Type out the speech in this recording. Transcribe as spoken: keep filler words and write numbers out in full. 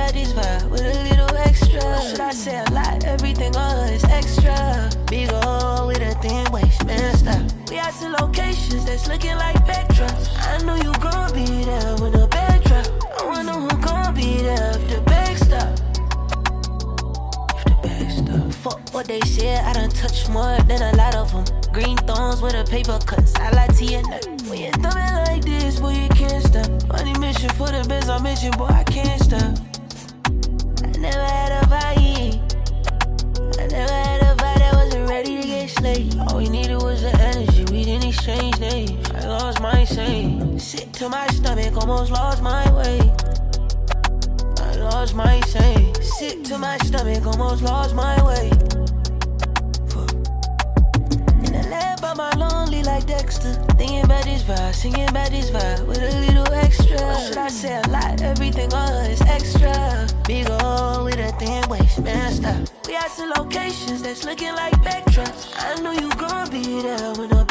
back this vibe with a little extra. Should I say a lot? Everything on her is extra. Big ol' with a thin waist, man, stop. We out to locations that's looking like backdrops. I know you gon' be there when the bag drop. I wanna know who gon' be there if the bag stop. If the bag stop. Fuck what they said, I done touched more than a lot of them. Green thorns with a paper cuts, I like tea and nut. When you throw it like this, boy, you can't stop. Money mission for the best, I mention, boy, I can't stop. I never had a vibe. I never had a vibe that wasn't ready to get slayed. All we needed was the energy, we didn't exchange names. I lost my sane. Sick to my stomach, almost lost my way. I lost my sane. Sick to my stomach, almost lost my way. In the lab, I'm all lonely like Dexter. Thinking about this vibe, singing about this vibe with a little extra. Or should I say a lot? Everything on her is extra. Big ol' with a thin waist, man, stop. We out to locations that's looking like backdrops. I know you gon' be there when the